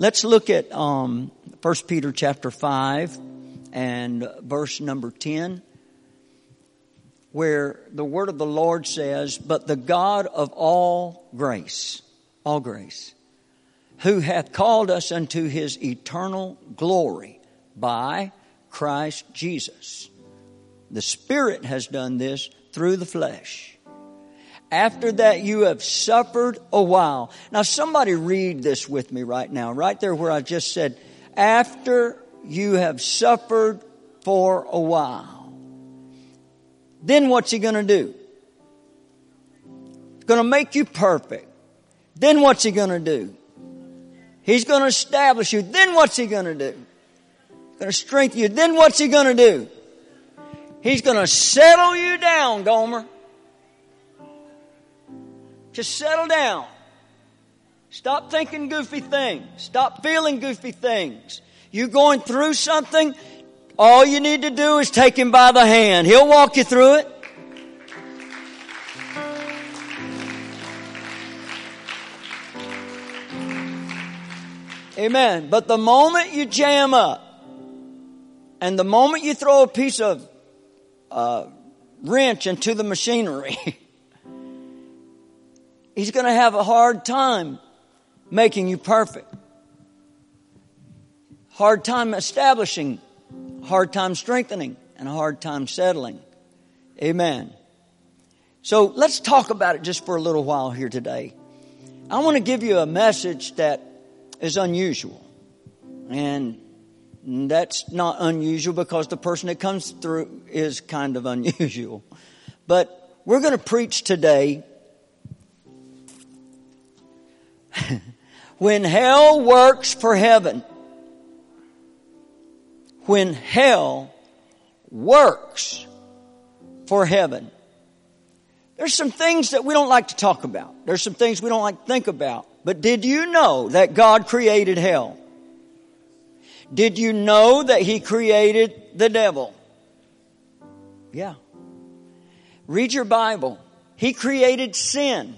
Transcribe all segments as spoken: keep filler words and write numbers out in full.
Let's look at um, First Peter chapter five and verse number ten, where the word of the Lord says, "But the God of all grace, all grace, who hath called us unto his eternal glory by Christ Jesus." The Spirit has done this through the flesh. "After that you have suffered a while." Now somebody read this with me right now, right there where I just said, "After you have suffered for a while." Then what's he going to do? He's going to make you perfect. Then what's he going to do? He's going to establish you. Then what's he going to do? He's going to strengthen you. Then what's he going to do? He's going to settle you down, Gomer. Just settle down. Stop thinking goofy things. Stop feeling goofy things. You going through something, all you need to do is take him by the hand. He'll walk you through it. Amen. But the moment you jam up, and the moment you throw a piece of uh, wrench into the machinery, he's going to have a hard time making you perfect. Hard time establishing, hard time strengthening, and a hard time settling. Amen. So let's talk about it just for a little while here today. I want to give you a message that is unusual. And that's not unusual because the person that comes through is kind of unusual. But we're going to preach today, when hell works for heaven. When hell works for heaven. There's some things that we don't like to talk about. There's some things we don't like to think about. But did you know that God created hell? Did you know that He created the devil? Yeah. Read your Bible. He created sin.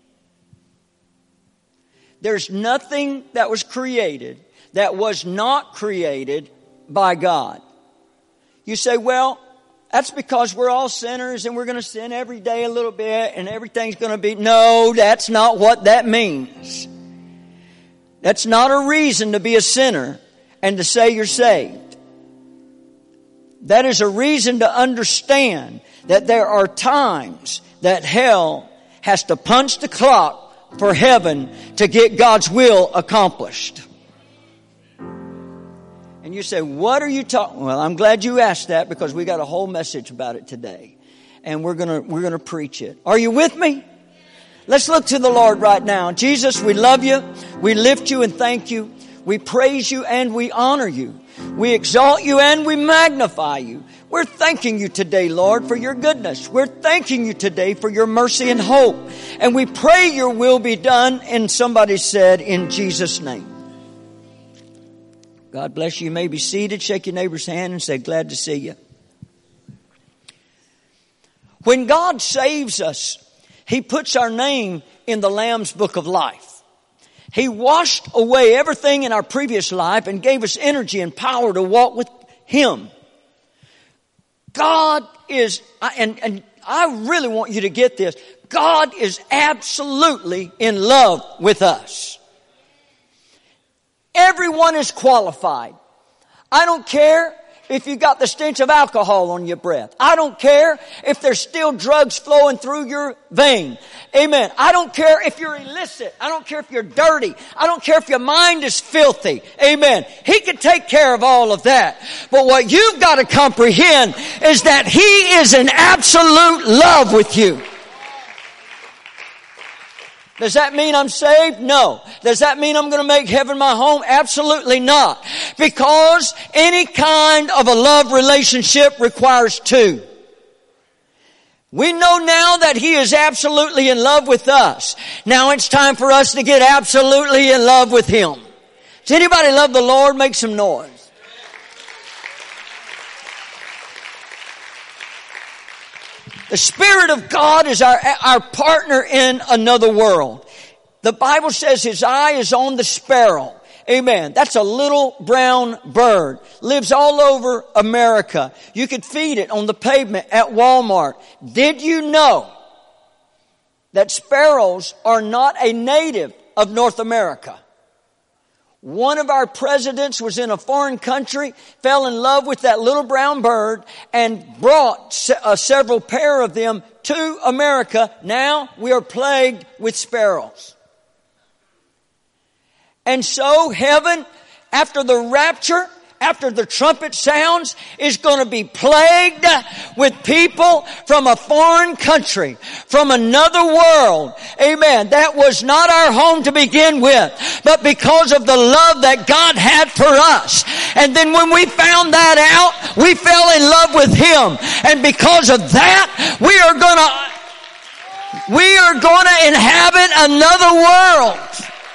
There's nothing that was created that was not created by God. You say, well, that's because we're all sinners and we're going to sin every day a little bit and everything's going to be... No, that's not what that means. That's not a reason to be a sinner and to say you're saved. That is a reason to understand that there are times that hell has to punch the clock for heaven to get God's will accomplished. And you say, what are you talking? Well, I'm glad you asked that because we got a whole message about it today. And we're going to we're going to preach it. Are you with me? Let's look to the Lord right now. Jesus, we love you. We lift you and thank you. We praise you and we honor you. We exalt you and we magnify you. We're thanking you today, Lord, for your goodness. We're thanking you today for your mercy and hope. And we pray your will be done. And somebody said, in Jesus' name. God bless you. You may be seated. Shake your neighbor's hand and say, glad to see you. When God saves us, He puts our name in the Lamb's Book of Life. He washed away everything in our previous life and gave us energy and power to walk with Him. God is, and, and I really want you to get this, God is absolutely in love with us. Everyone is qualified. I don't care if you got the stench of alcohol on your breath. I don't care if there's still drugs flowing through your vein. Amen. I don't care if you're illicit. I don't care if you're dirty. I don't care if your mind is filthy. Amen. He can take care of all of that. But what you've got to comprehend is that He is in absolute love with you. Does that mean I'm saved? No. Does that mean I'm going to make heaven my home? Absolutely not. Because any kind of a love relationship requires two. We know now that He is absolutely in love with us. Now it's time for us to get absolutely in love with Him. Does anybody love the Lord? Make some noise. The Spirit of God is our, our partner in another world. The Bible says His eye is on the sparrow Amen. That's a little brown bird. Lives all over America. You could feed it on the pavement at Walmart. Did you know that sparrows are not a native of North America? One of our presidents was in a foreign country, fell in love with that little brown bird, and brought se- uh, several pair of them to America. Now we are plagued with sparrows. And so heaven, after the rapture, after the trumpet sounds, is going to be plagued with people from a foreign country, from another world. Amen. That was not our home to begin with, but because of the love that God had for us. And then when we found that out, we fell in love with Him. And because of that, we are going to, we are going to inhabit another world.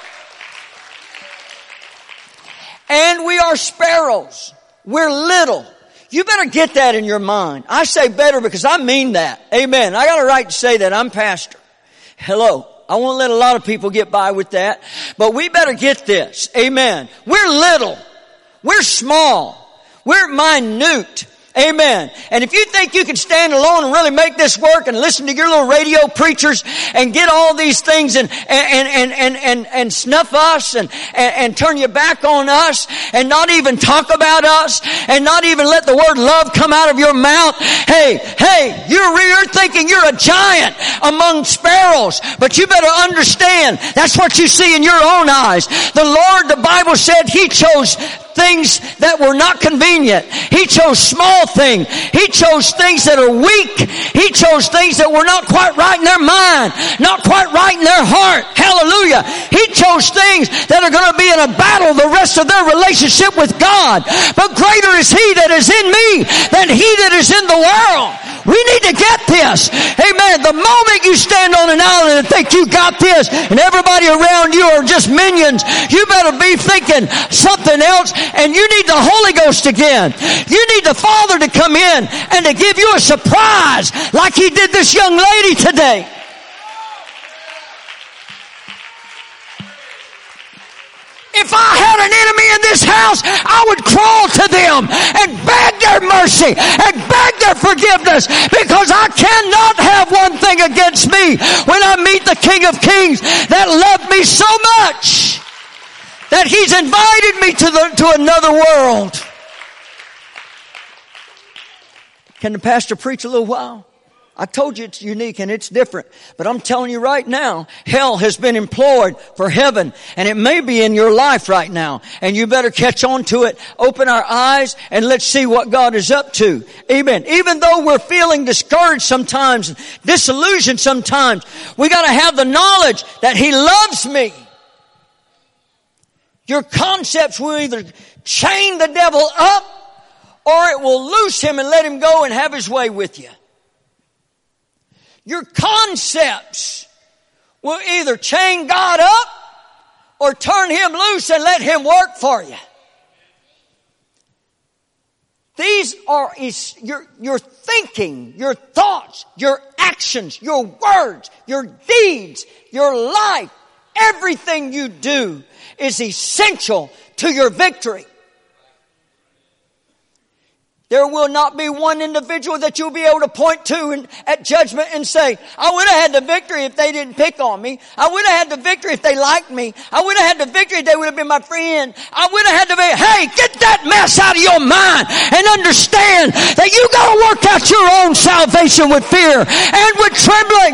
And we are sparrows. We're little. You better get that in your mind. I say better because I mean that. Amen. I got a right to say that. I'm pastor. Hello. I won't let a lot of people get by with that. But we better get this. Amen. We're little. We're small. We're minute. Amen. And if you think you can stand alone and really make this work and listen to your little radio preachers and get all these things and, and, and, and, and, and snuff us and, and, and turn your back on us and not even talk about us and not even let the word love come out of your mouth. Hey, hey, you're, you're thinking you're a giant among sparrows, but you better understand that's what you see in your own eyes. The Lord, the Bible said He chose things that were not convenient. He chose small things. He chose things that are weak. He chose things that were not quite right in their mind, not quite right in their heart. Hallelujah. He chose things that are going to be in a battle the rest of their relationship with God. But greater is He that is in me than he that is in the world. We need to get this. Amen. The moment you stand on an island and think you got this and everybody around you are just minions, you better be thinking something else, and you need the Holy Ghost again. You need the Father to come in and to give you a surprise like He did this young lady today. If I had an enemy in this house, I would crawl to them and beg their mercy and beg their forgiveness, because I cannot have one thing against me when I meet the King of Kings that loved me so much that He's invited me to the, to another world. Can the pastor preach a little while? I told you it's unique and it's different. But I'm telling you right now, hell has been employed for heaven. And it may be in your life right now. And you better catch on to it. Open our eyes and let's see what God is up to. Amen. Even though we're feeling discouraged sometimes, disillusioned sometimes, we got to have the knowledge that He loves me. Your concepts will either chain the devil up or it will loose him and let him go and have his way with you. Your concepts will either chain God up or turn Him loose and let Him work for you. These are your, your thinking, your thoughts, your actions, your words, your deeds, your life. Everything you do is essential to your victory. There will not be one individual that you'll be able to point to in, at judgment and say, I would have had the victory if they didn't pick on me. I would have had the victory if they liked me. I would have had the victory if they would have been my friend. I would have had the victory. Hey, get that mess out of your mind and understand that you got to work out your own salvation with fear and with trembling.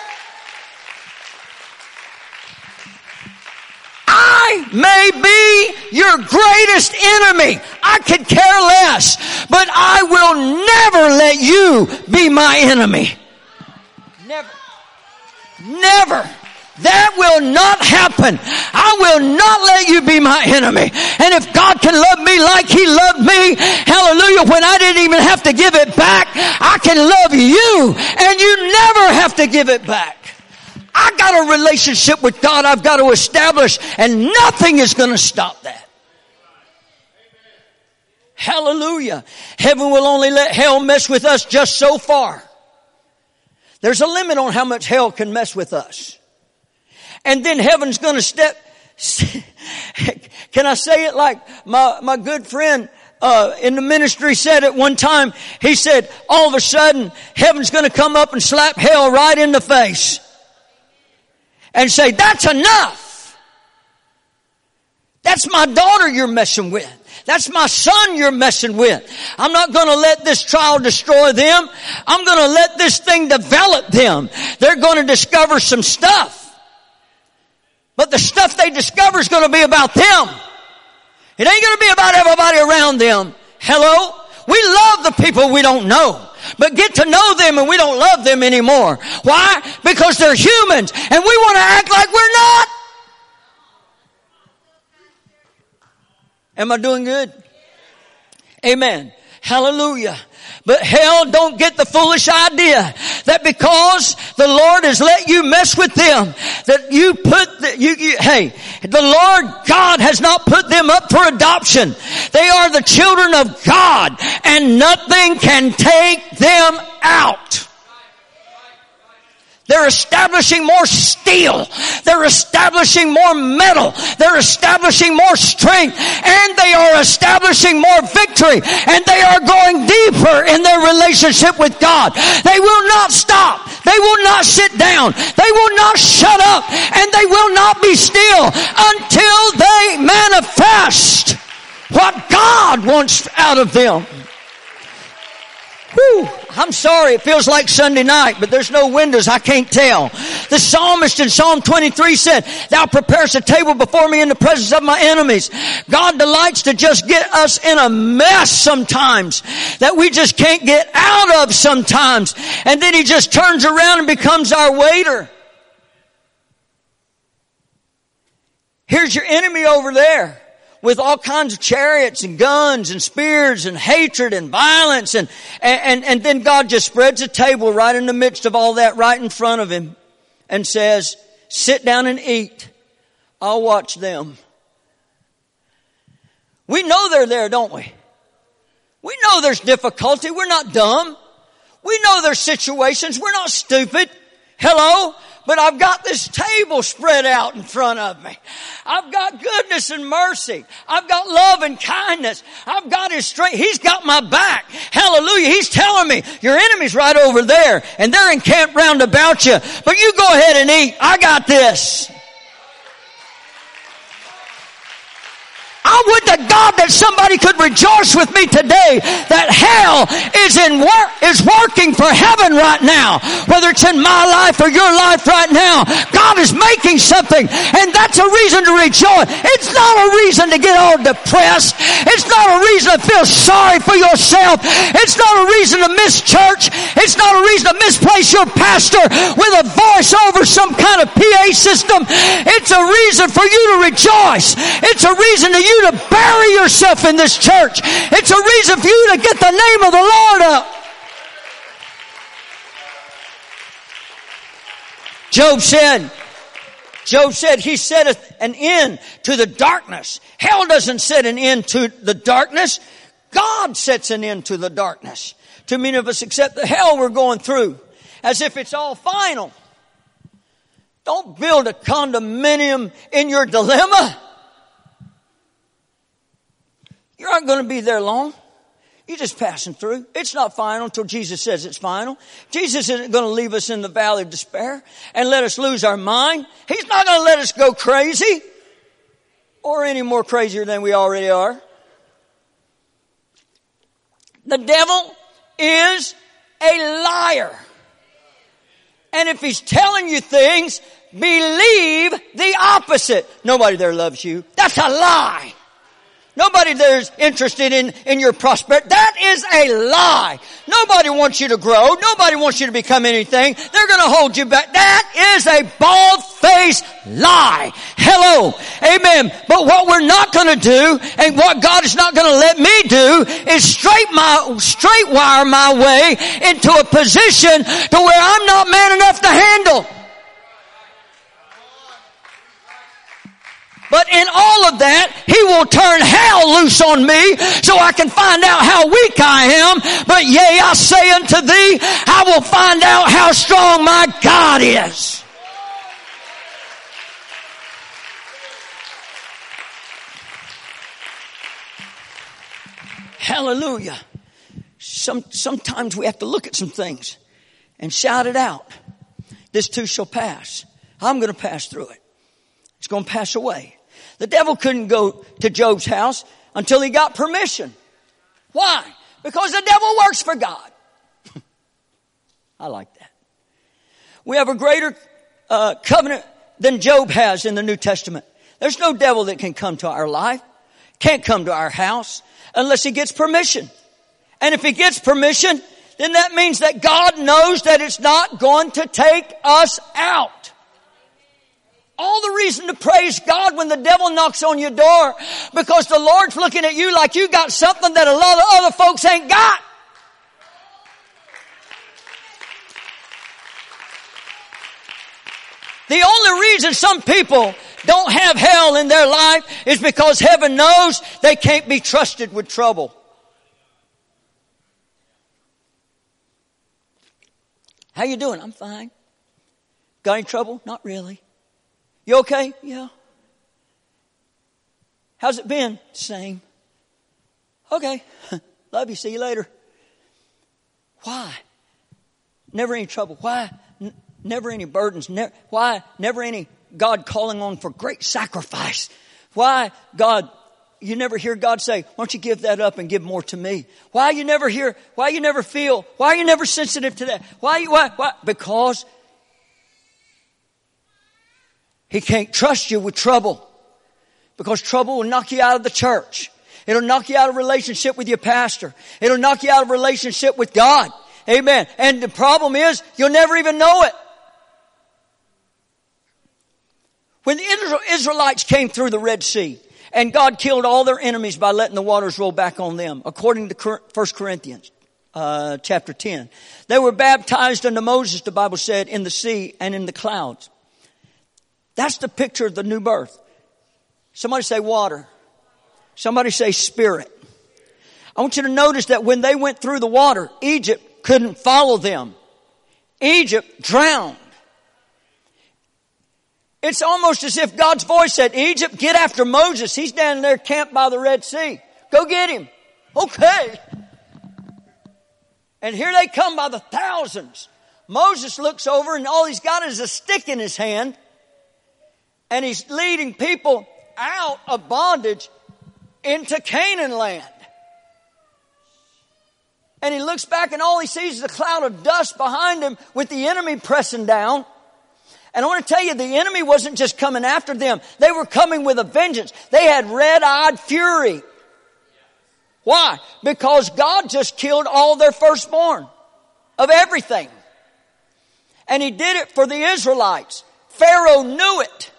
I may be your greatest enemy. I could care less. But I will never let you be my enemy. Never. Never. That will not happen. I will not let you be my enemy. And if God can love me like He loved me, hallelujah, when I didn't even have to give it back, I can love you and you never have to give it back. I got a relationship with God I've got to establish, and nothing is going to stop that. Hallelujah. Heaven will only let hell mess with us just so far. There's a limit on how much hell can mess with us. And then heaven's going to step, Can I say it like my, my good friend uh, in the ministry said at one time? He said, all of a sudden, heaven's going to come up and slap hell right in the face and say, that's enough. That's my daughter you're messing with. That's my son you're messing with. I'm not going to let this trial destroy them. I'm going to let this thing develop them. They're going to discover some stuff. But the stuff they discover is going to be about them. It ain't going to be about everybody around them. Hello? We love the people we don't know. But get to know them and we don't love them anymore. Why? Because they're humans and we want to act like we're not. Am I doing good? Amen. Hallelujah. But hell, don't get the foolish idea that because the Lord has let you mess with them, that you put, the, you, you, hey, the Lord God has not put them up for adoption. They are the children of God and nothing can take them out. They're establishing more steel. They're establishing more metal. They're establishing more strength. And they are establishing more victory. And they are going deeper in their relationship with God. They will not stop. They will not sit down. They will not shut up. And they will not be still until they manifest what God wants out of them. Whew. I'm sorry, it feels like Sunday night, but there's no windows, I can't tell. The psalmist in Psalm twenty-three said, thou preparest a table before me in the presence of my enemies. God delights to just get us in a mess sometimes that we just can't get out of sometimes. And then he just turns around and becomes our waiter. Here's your enemy over there, with all kinds of chariots and guns and spears and hatred and violence. And, and, and then God just spreads a table right in the midst of all that right in front of him and says, sit down and eat. I'll watch them. We know they're there, don't we? We know there's difficulty. We're not dumb. We know there's situations. We're not stupid. Hello? But I've got this table spread out in front of me. I've got goodness and mercy. I've got love and kindness. I've got his strength. He's got my back. Hallelujah. He's telling me your enemy's right over there and they're encamped round about you. But you go ahead and eat. I got this. I would to God that somebody could rejoice with me today that hell is in work, is working for heaven right now. Whether it's in my life or your life right now, God is making something, and that's a reason to rejoice. It's not a reason to get all depressed. It's not a reason to feel sorry for yourself. It's not a reason to miss church. It's not a reason to misplace your pastor with a voice over some kind of P A system. It's a reason for you to rejoice. It's a reason to you to bury yourself in this church. It's a reason for you to get the name of the Lord up. Job said, Job said, he setteth an end to the darkness. Hell doesn't set an end to the darkness. God sets an end to the darkness. Too many of us accept the hell we're going through as if it's all final. Don't build a condominium in your dilemma. You aren't going to be there long. You're just passing through. It's not final until Jesus says it's final. Jesus isn't going to leave us in the valley of despair and let us lose our mind. He's not going to let us go crazy or any more crazier than we already are. The devil is a liar. And if he's telling you things, believe the opposite. Nobody there loves you. That's a lie. Nobody there is interested in, in your prosperity. That is a lie. Nobody wants you to grow. Nobody wants you to become anything. They're going to hold you back. That is a bald-faced lie. Hello. Amen. But what we're not going to do, and what God is not going to let me do, is straight my, straight wire my way into a position to where I'm not man enough to handle. But in all of that, he will turn hell loose on me so I can find out how weak I am. But yea, I say unto thee, I will find out how strong my God is. Hallelujah. Some, sometimes we have to look at some things and shout it out. This too shall pass. I'm going to pass through it. It's going to pass away. The devil couldn't go to Job's house until he got permission. Why? Because the devil works for God. I like that. We have a greater uh, covenant than Job has in the New Testament. There's no devil that can come to our life, can't come to our house unless he gets permission. And if he gets permission, then that means that God knows that it's not going to take us out. All the reason to praise God when the devil knocks on your door, because the Lord's looking at you like you got something that a lot of other folks ain't got. The only reason some people don't have hell in their life is because heaven knows they can't be trusted with trouble. How you doing? I'm fine. Got any trouble? Not really. You okay? Yeah. How's it been? Same. Okay. Love you. See you later. Why? Never any trouble. Why? N- never any burdens. Ne- why? Never any God calling on for great sacrifice. Why? God, you never hear God say, why don't you give that up and give more to me? Why you never hear, why you never feel, why are you never sensitive to that? Why you, why, why? Because He can't trust you with trouble. Because trouble will knock you out of the church. It'll knock you out of relationship with your pastor. It'll knock you out of relationship with God. Amen. And the problem is, you'll never even know it. When the Israelites came through the Red Sea, and God killed all their enemies by letting the waters roll back on them, according to First Corinthians uh, chapter ten. They were baptized unto Moses, the Bible said, in the sea and in the clouds. That's the picture of the new birth. Somebody say water. Somebody say spirit. I want you to notice that when they went through the water, Egypt couldn't follow them. Egypt drowned. It's almost as if God's voice said, Egypt, get after Moses. He's down there camped by the Red Sea. Go get him. Okay. And here they come by the thousands. Moses looks over and all he's got is a stick in his hand. And he's leading people out of bondage into Canaan land. And he looks back and all he sees is a cloud of dust behind him with the enemy pressing down. And I want to tell you, the enemy wasn't just coming after them. They were coming with a vengeance. They had red-eyed fury. Why? Because God just killed all their firstborn of everything. And He did it for the Israelites. Pharaoh knew it.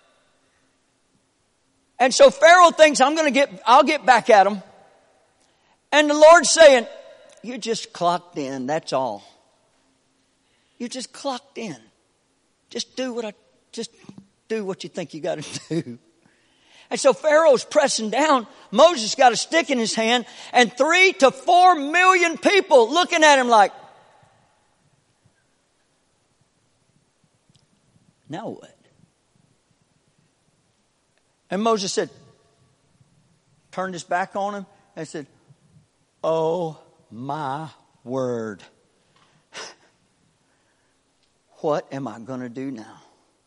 And so Pharaoh thinks, I'm going to get, I'll get back at them. And the Lord's saying, you just clocked in, that's all. You just clocked in. Just do what I, just do what you think you got to do. And so Pharaoh's pressing down. Moses got a stick in his hand and three to four million people looking at him like, now what? And Moses said, turned his back on him and said, oh my word. What am I going to do now?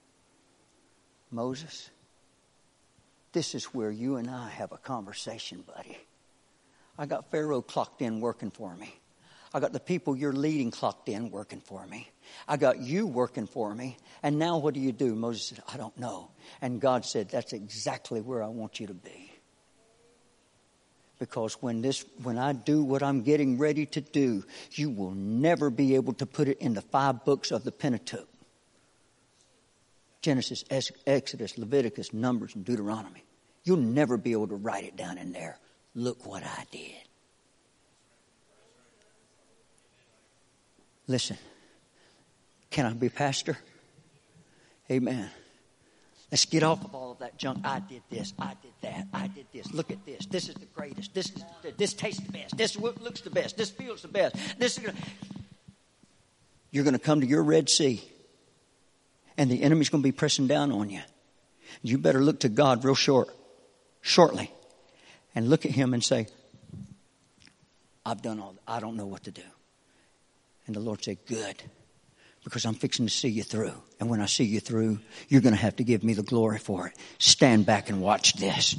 Moses, this is where you and I have a conversation, buddy. I got Pharaoh clocked in working for me. I got the people you're leading clocked in working for me. I got you working for me. And now what do you do? Moses said, I don't know. And God said, that's exactly where I want you to be. Because when this, when I do what I'm getting ready to do, you will never be able to put it in the five books of the Pentateuch. Genesis, Exodus, Leviticus, Numbers, and Deuteronomy. You'll never be able to write it down in there. Look what I did. Listen, can I be pastor? Amen. Let's get off of all of that junk. I did this. I did that. I did this. Look at this. This is the greatest. This is this tastes the best. This looks the best. This feels the best. This is gonna... You're going to come to your Red Sea, and the enemy's going to be pressing down on you. You better look to God real short, shortly, and look at Him and say, I've done all, I don't know what to do. And the Lord said, good, because I'm fixing to see you through. And when I see you through, you're going to have to give me the glory for it. Stand back and watch this.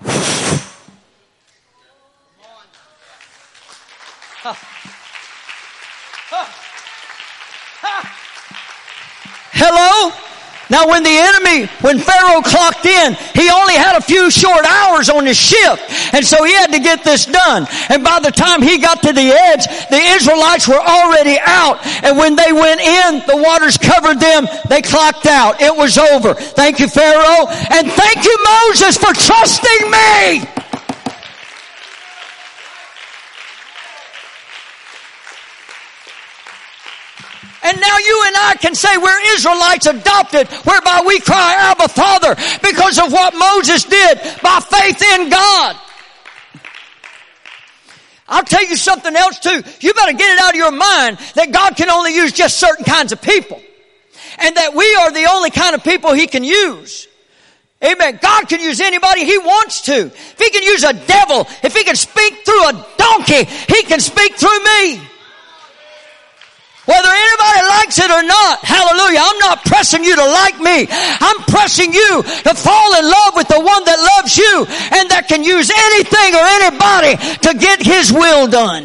Huh. Huh. Huh. Hello? Now when the enemy, when Pharaoh clocked in, he only had a few short hours on his shift. And so he had to get this done. And by the time he got to the edge, the Israelites were already out. And when they went in, the waters covered them. They clocked out. It was over. Thank you, Pharaoh. And thank you, Moses, for trusting me. And now you and I can say we're Israelites adopted, whereby we cry, Abba, Father, because of what Moses did by faith in God. I'll tell you something else too. You better get it out of your mind that God can only use just certain kinds of people. And that we are the only kind of people He can use. Amen. God can use anybody He wants to. If He can use a devil, if He can speak through a donkey, He can speak through me. Whether anybody likes it or not, hallelujah, I'm not pressing you to like me. I'm pressing you to fall in love with the one that loves you and that can use anything or anybody to get His will done.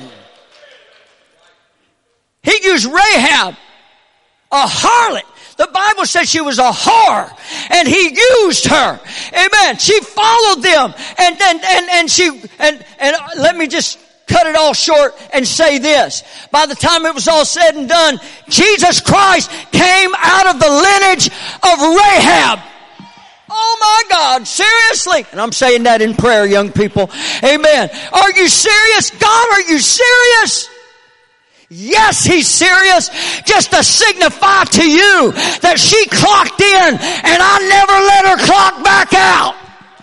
He used Rahab, a harlot. The Bible says she was a whore, and He used her. Amen. She followed them, and and and, and she and and let me just cut it all short and say this. By the time it was all said and done, Jesus Christ came out of the lineage of Rahab. Oh my God, seriously? And I'm saying that in prayer, young people. Amen. Are you serious? God, are you serious? Yes, He's serious. Just to signify to you that she clocked in and I never let her clock back out.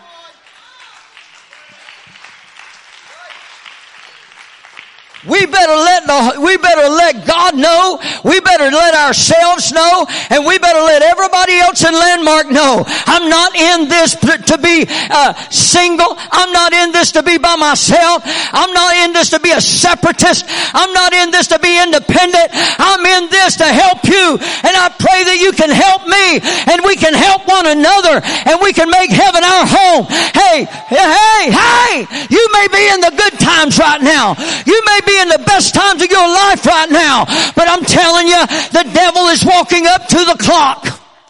We better let the, we better let God know. We better let ourselves know, and we better let everybody else in Landmark know. I'm not in this to be uh, single. I'm not in this to be by myself. I'm not in this to be a separatist. I'm not in this to be independent. I'm in this to help you, and I pray that you can help me, and we can help one another, and we can make heaven our home. Hey, hey, hey! You may be in the good times right now. You may be in the best times of your life right now, but I'm telling you, the devil is walking up to the clock,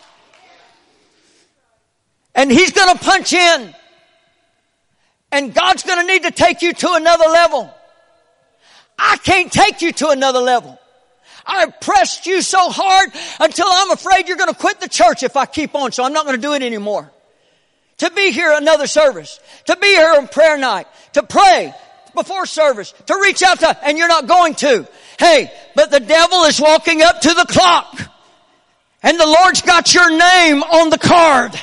and he's going to punch in, and God's going to need to take you to another level. I can't take you to another level. I've pressed you so hard until I'm afraid you're going to quit the church if I keep on, so I'm not going to do it anymore. To be here another service, to be here on prayer night, to pray before service, to reach out to, and you're not going to. Hey, but the devil is walking up to the clock, and the Lord's got your name on the card.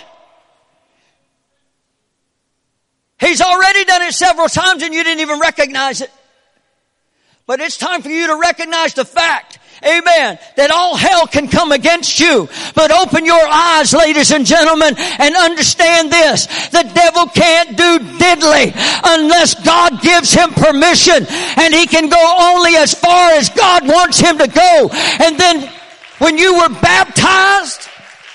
He's already done it several times and you didn't even recognize it. But it's time for you to recognize the fact, amen, that all hell can come against you. But open your eyes, ladies and gentlemen, and understand this. The devil can't do diddly unless God gives him permission. And he can go only as far as God wants him to go. And then when you were baptized,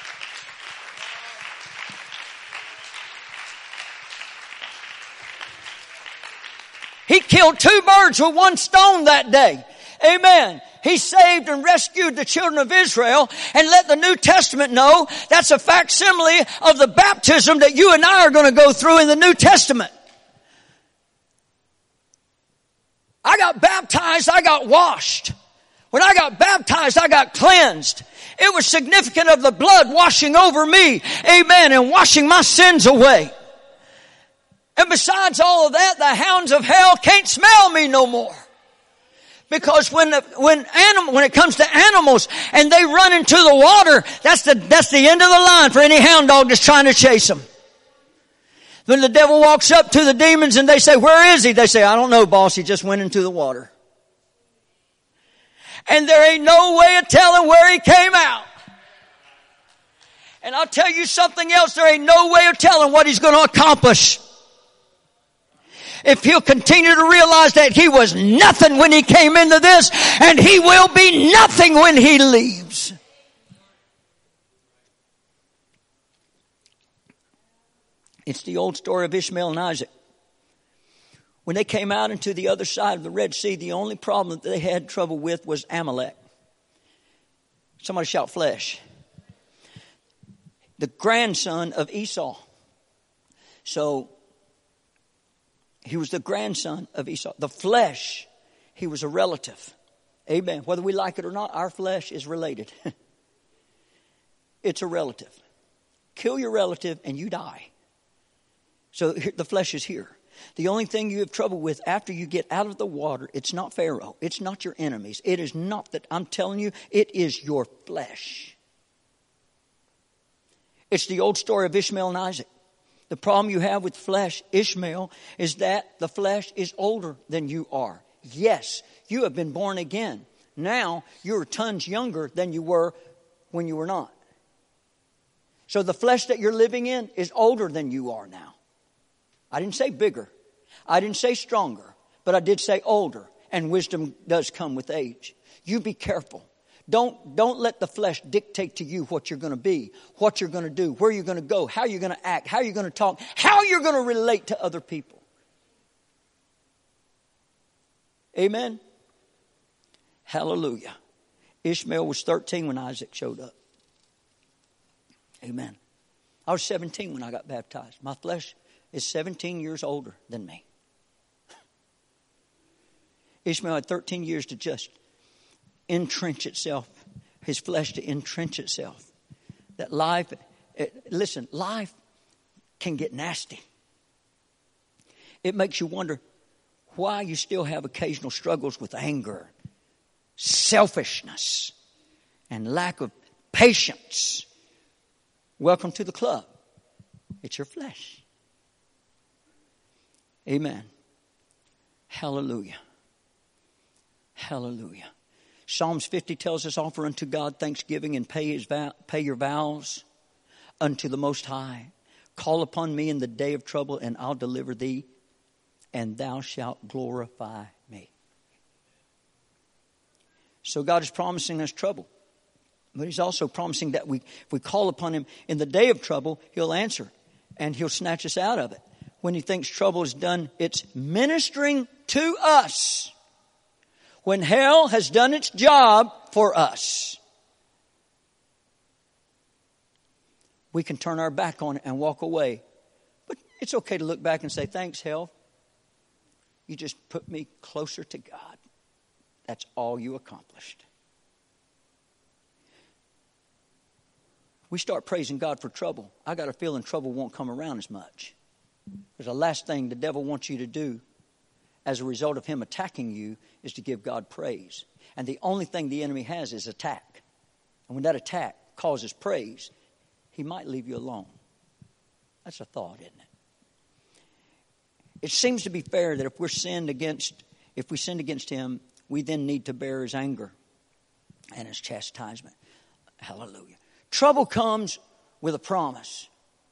He killed two birds with one stone that day. Amen. He saved and rescued the children of Israel and let the New Testament know that's a facsimile of the baptism that you and I are going to go through in the New Testament. I got baptized, I got washed. When I got baptized, I got cleansed. It was significant of the blood washing over me. Amen. And washing my sins away. And besides all of that, the hounds of hell can't smell me no more. Because when the, when animal, when it comes to animals and they run into the water, that's the, that's the end of the line for any hound dog that's trying to chase them. When the devil walks up to the demons and they say, where is he? They say, I don't know, boss. He just went into the water. And there ain't no way of telling where he came out. And I'll tell you something else. There ain't no way of telling what he's going to accomplish. if he'll continue to realize that he was nothing when he came into this, and he will be nothing when he leaves. It's the old story of Ishmael and Isaac. When they came out into the other side of the Red Sea, the only problem that they had trouble with was Amalek. Somebody shout flesh. The grandson of Esau. So, he was the grandson of Esau. The flesh, he was a relative. Amen. Whether we like it or not, our flesh is related. It's a relative. Kill your relative and you die. So the flesh is here. The only thing you have trouble with after you get out of the water, it's not Pharaoh. It's not your enemies. It is not that. I'm telling you, it is your flesh. It's the old story of Ishmael and Isaac. The problem you have with flesh, Ishmael, is that the flesh is older than you are. Yes, you have been born again. Now you're tons younger than you were when you were not. So the flesh that you're living in is older than you are now. I didn't say bigger. I didn't say stronger. But I did say older. And wisdom does come with age. You be careful. Don't, don't let the flesh dictate to you what you're going to be, what you're going to do, where you're going to go, how you're going to act, how you're going to talk, how you're going to relate to other people. Amen? Hallelujah. Ishmael was thirteen when Isaac showed up. Amen. I was seventeen when I got baptized. My flesh is seventeen years older than me. Ishmael had thirteen years to just entrench itself, his flesh to entrench itself. That life, it, listen, life can get nasty. It makes you wonder why you still have occasional struggles with anger, selfishness, and lack of patience. Welcome to the club. It's your flesh. Amen. Hallelujah. Hallelujah. Psalms fifty tells us, offer unto God thanksgiving and pay his vow, pay your vows unto the Most High. Call upon me in the day of trouble and I'll deliver thee, and thou shalt glorify me. So God is promising us trouble. But he's also promising that we, if we call upon him in the day of trouble, he'll answer and he'll snatch us out of it. When he thinks trouble is done, it's ministering to us. When hell has done its job for us, we can turn our back on it and walk away. But it's okay to look back and say, thanks, hell. You just put me closer to God. That's all you accomplished. We start praising God for trouble. I got a feeling trouble won't come around as much. Because the last thing the devil wants you to do as a result of him attacking you is to give God praise. And the only thing the enemy has is attack. And when that attack causes praise, he might leave you alone. That's a thought, isn't it? It seems to be fair that if we're sinned against, if we sinned against him, we then need to bear his anger and his chastisement. Hallelujah. Trouble comes with a promise.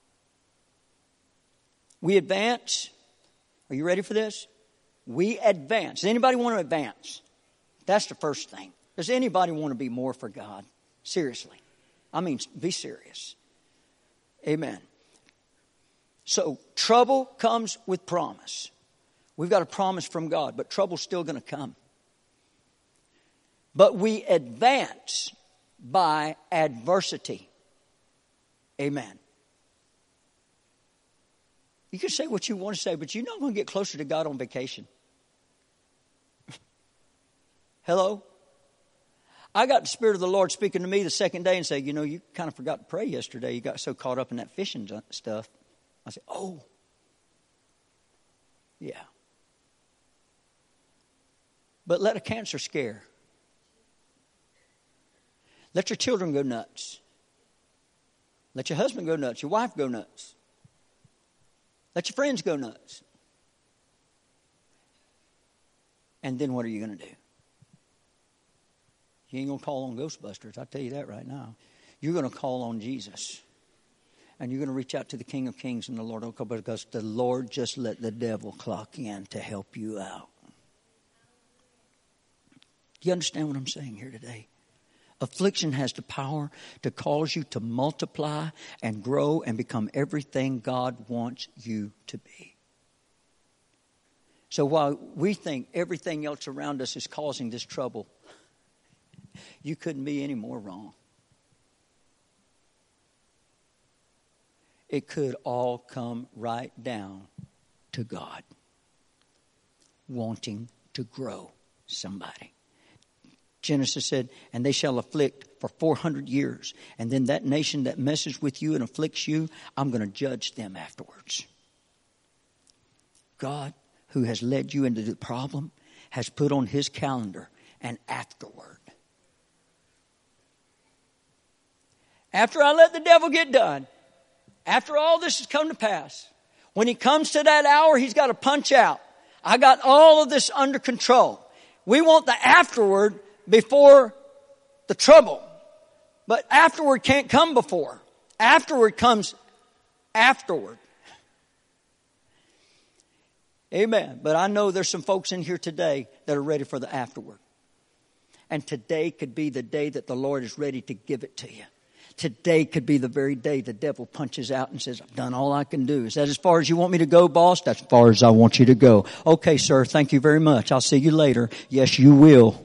We advance. Are you ready for this? We advance. Does anybody want to advance? That's the first thing. Does anybody want to be more for God? Seriously. I mean, be serious. Amen. So, trouble comes with promise. We've got a promise from God, but trouble's still going to come. But we advance by adversity. Amen. You can say what you want to say, but you're not going to get closer to God on vacation. Hello? I got the Spirit of the Lord speaking to me the second day and say, you know, you kind of forgot to pray yesterday. You got so caught up in that fishing stuff. I said, oh. Yeah. But let a cancer scare. Let your children go nuts. Let your husband go nuts. Your wife go nuts. Let your friends go nuts. And then what are you going to do? You ain't going to call on Ghostbusters. I'll tell you that right now. You're going to call on Jesus. And you're going to reach out to the King of Kings and the Lord will come, because the Lord just let the devil clock in to help you out. Do you understand what I'm saying here today? Affliction has the power to cause you to multiply and grow and become everything God wants you to be. So while we think everything else around us is causing this trouble, you couldn't be any more wrong. It could all come right down to God wanting to grow somebody. Genesis said, and they shall afflict for four hundred years. And then that nation that messes with you and afflicts you, I'm going to judge them afterwards. God, who has led you into the problem, has put on his calendar an afterward. After I let the devil get done, after all this has come to pass, when he comes to that hour, he's got to punch out. I got all of this under control. We want the afterward before the trouble. But afterward can't come before. Afterward comes afterward. Amen. But I know there's some folks in here today that are ready for the afterward. And today could be the day that the Lord is ready to give it to you. Today could be the very day the devil punches out and says, I've done all I can do. Is that as far as you want me to go, boss? That's as far as I want you to go. Okay, sir. Thank you very much. I'll see you later. Yes, you will.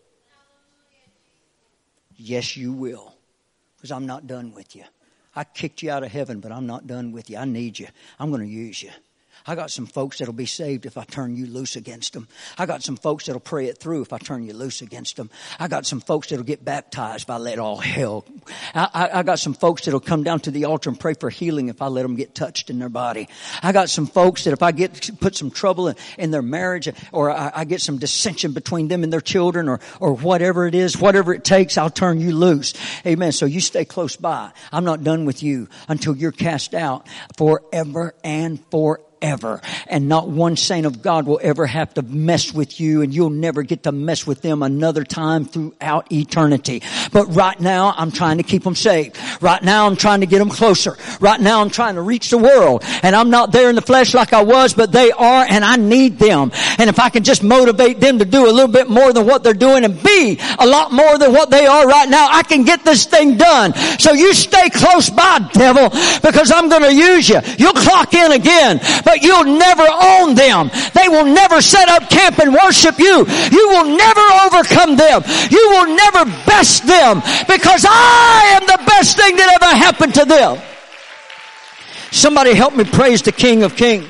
Yes, you will. Because I'm not done with you. I kicked you out of heaven, but I'm not done with you. I need you. I'm going to use you. I got some folks that'll be saved if I turn you loose against them. I got some folks that'll pray it through if I turn you loose against them. I got some folks that'll get baptized if I let all hell. I, I, I got some folks that'll come down to the altar and pray for healing if I let them get touched in their body. I got some folks that if I get put some trouble in, in their marriage, or I, I get some dissension between them and their children, or or whatever it is, whatever it takes, I'll turn you loose. Amen. So you stay close by. I'm not done with you until you're cast out forever and forever. Ever. And not one saint of God will ever have to mess with you, and you'll never get to mess with them another time throughout eternity. But right now, I'm trying to keep them saved. Right now, I'm trying to get them closer. Right now, I'm trying to reach the world. And I'm not there in the flesh like I was, but they are, and I need them. And if I can just motivate them to do a little bit more than what they're doing and be a lot more than what they are right now, I can get this thing done. So you stay close by, devil, because I'm going to use you. You'll clock in again. But you'll never own them. They will never set up camp and worship you. You will never overcome them. You will never best them, because I am the best thing that ever happened to them. Somebody help me praise the King of Kings.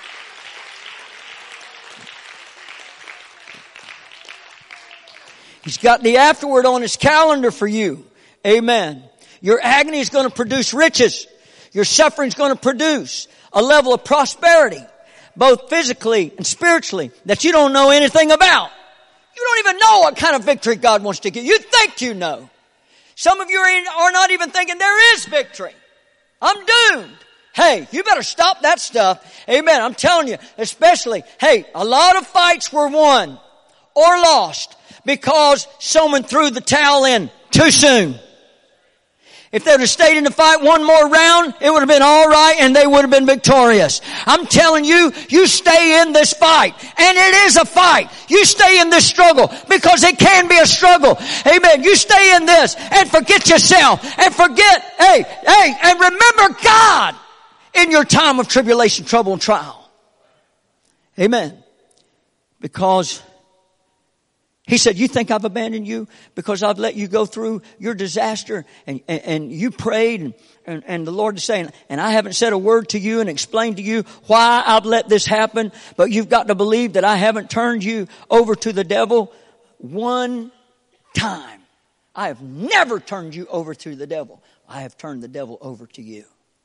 He's got the afterward on his calendar for you. Amen. Your agony is going to produce riches. Your suffering is going to produce a level of prosperity, both physically and spiritually, that you don't know anything about. You don't even know what kind of victory God wants to give. You think you know. Some of you are not even thinking there is victory. I'm doomed. Hey, you better stop that stuff. Amen. I'm telling you, especially, hey, a lot of fights were won or lost because someone threw the towel in too soon. If they would have stayed in the fight one more round, it would have been all right and they would have been victorious. I'm telling you, you stay in this fight. And it is a fight. You stay in this struggle, because it can be a struggle. Amen. You stay in this and forget yourself and forget, hey, hey, and remember God in your time of tribulation, trouble, and trial. Amen. Because He said, you think I've abandoned you because I've let you go through your disaster, and, and, and you prayed, and, and, and the Lord is saying, and I haven't said a word to you and explained to you why I've let this happen, but you've got to believe that I haven't turned you over to the devil one time. I have never turned you over to the devil. I have turned the devil over to you.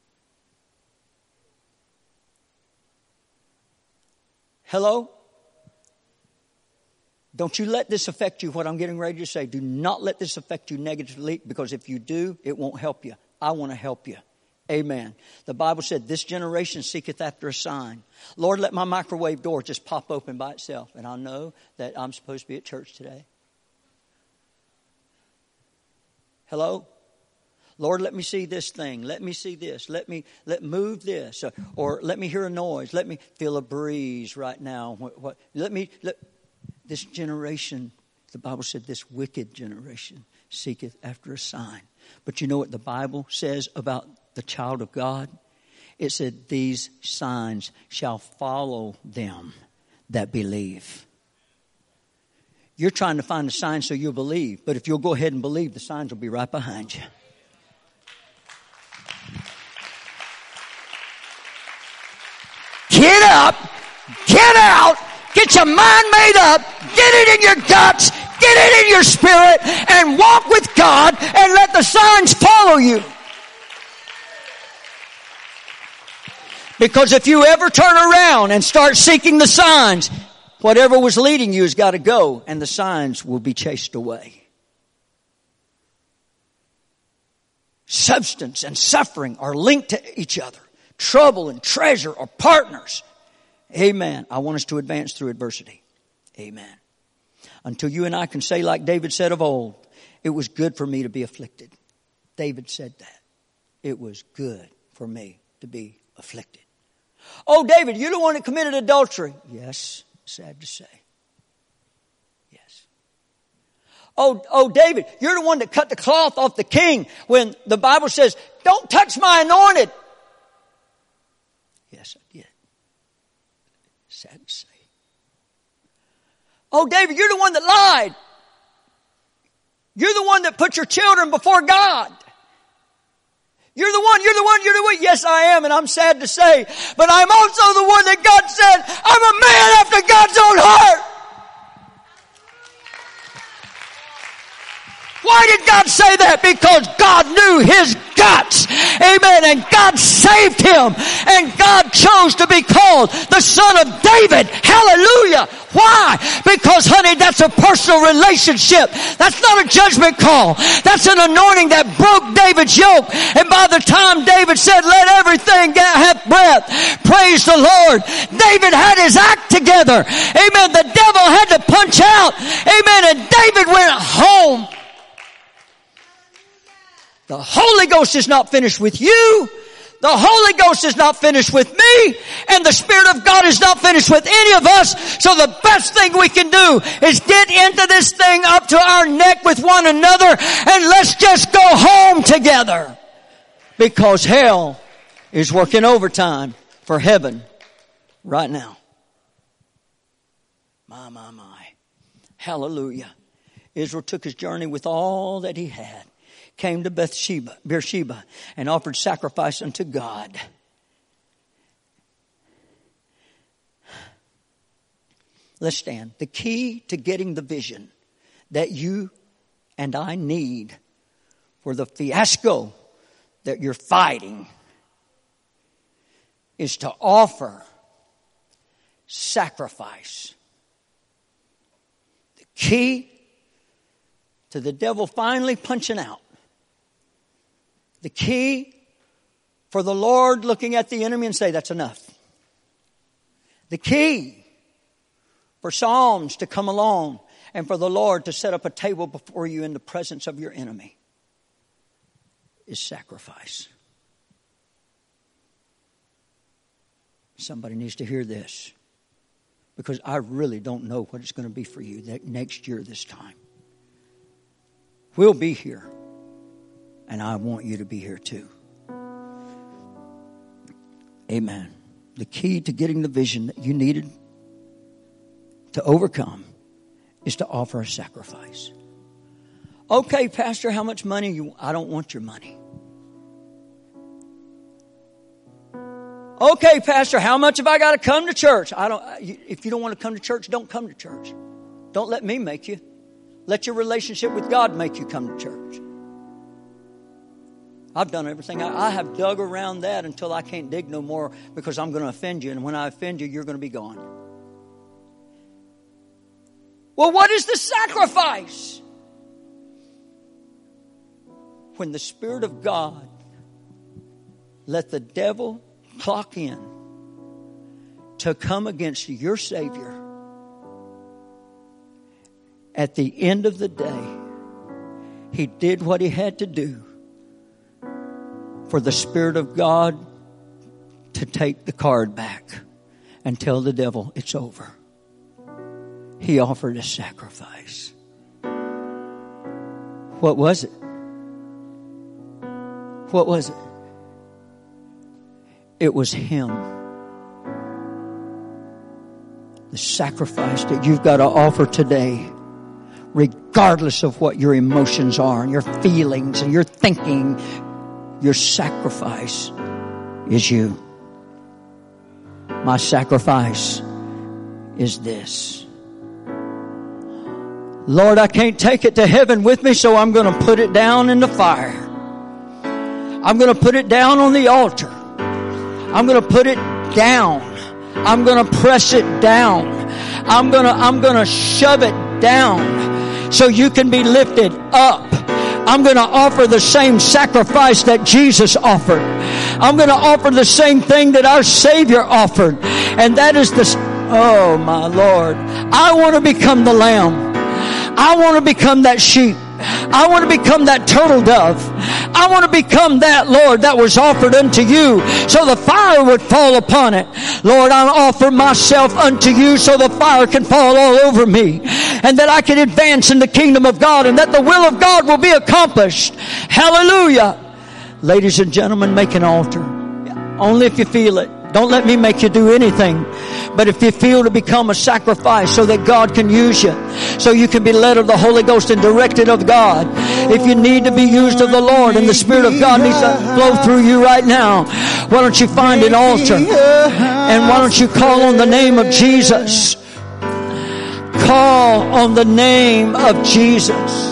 Hello? Don't you let this affect you, what I'm getting ready to say. Do not let this affect you negatively, because if you do, it won't help you. I want to help you. Amen. The Bible said, this generation seeketh after a sign. Lord, let my microwave door just pop open by itself, and I'll know that I'm supposed to be at church today. Hello? Lord, let me see this thing. Let me see this. Let me let move this. Or, or let me hear a noise. Let me feel a breeze right now. What, what, let me let this generation, the Bible said, this wicked generation seeketh after a sign. But you know what the Bible says about the child of God? It said, these signs shall follow them that believe. You're trying to find a sign so you'll believe. But if you'll go ahead and believe, the signs will be right behind you. Get up, get out, get your mind made up, get it in your guts, get it in your spirit, and walk with God and let the signs follow you. Because if you ever turn around and start seeking the signs, whatever was leading you has got to go, and the signs will be chased away. Substance and suffering are linked to each other. Trouble and treasure are partners. Amen. I want us to advance through adversity. Amen. Until you and I can say like David said of old, it was good for me to be afflicted. David said that. It was good for me to be afflicted. Oh, David, you're the one that committed adultery. Yes, sad to say. Yes. Oh, oh, David, you're the one that cut the cloth off the king when the Bible says, don't touch my anointed. Yes, I did. Sad to say. Oh, David, you're the one that lied. You're the one that put your children before God. You're the one, you're the one, you're the one. Yes, I am, and I'm sad to say. But I'm also the one that God said, I'm a man after God's own heart. Why did God say that? Because God knew his guts. Amen. And God saved him. And God chose to be called the son of David. Hallelujah. Why? Because, honey, that's a personal relationship. That's not a judgment call. That's an anointing that broke David's yoke. And by the time David said, let everything get, have breath, praise the Lord, David had his act together. Amen. The devil had to punch out. Amen. And David went home. The Holy Ghost is not finished with you. The Holy Ghost is not finished with me. And the Spirit of God is not finished with any of us. So the best thing we can do is get into this thing up to our neck with one another. And let's just go home together. Because hell is working overtime for heaven right now. My, my, my. Hallelujah. Israel took his journey with all that he had. Came to Bathsheba, Beersheba and offered sacrifice unto God. Let's stand. The key to getting the vision that you and I need for the fiasco that you're fighting is to offer sacrifice. The key to the devil finally punching out. The key for the Lord looking at the enemy and say, that's enough. The key for Psalms to come along and for the Lord to set up a table before you in the presence of your enemy is sacrifice. Somebody needs to hear this, because I really don't know what it's going to be for you that next year this time. We'll be here. And I want you to be here too. Amen. The key to getting the vision that you needed to overcome is to offer a sacrifice. Okay, Pastor, how much money? You? I don't want your money. Okay, Pastor, how much have I got to come to church? I don't. If you don't want to come to church, don't come to church. Don't let me make you. Let your relationship with God make you come to church. I've done everything. I, I have dug around that until I can't dig no more, because I'm going to offend you. And when I offend you, you're going to be gone. Well, what is the sacrifice? When the Spirit of God let the devil clock in to come against your Savior, at the end of the day, he did what he had to do for the Spirit of God to take the card back and tell the devil it's over. He offered a sacrifice. What was it? What was it? It was Him. The sacrifice that you've got to offer today, regardless of what your emotions are and your feelings and your thinking, your sacrifice is you. My sacrifice is this. Lord, I can't take it to heaven with me, so I'm going to put it down in the fire. I'm going to put it down on the altar. I'm going to put it down. I'm going to press it down. I'm going to, I'm going to shove it down so you can be lifted up. I'm going to offer the same sacrifice that Jesus offered. I'm going to offer the same thing that our Savior offered. And that is the, oh my Lord, I want to become the lamb. I want to become that sheep. I want to become that turtle dove. I want to become that, Lord, that was offered unto you so the fire would fall upon it. Lord, I offer myself unto you so the fire can fall all over me and that I can advance in the kingdom of God and that the will of God will be accomplished. Hallelujah. Ladies and gentlemen, make an altar. Only if you feel it. Don't let me make you do anything. But if you feel to become a sacrifice so that God can use you, so you can be led of the Holy Ghost and directed of God. If you need to be used of the Lord and the Spirit of God needs to flow through you right now, why don't you find an altar and why don't you call on the name of Jesus? Call on the name of Jesus.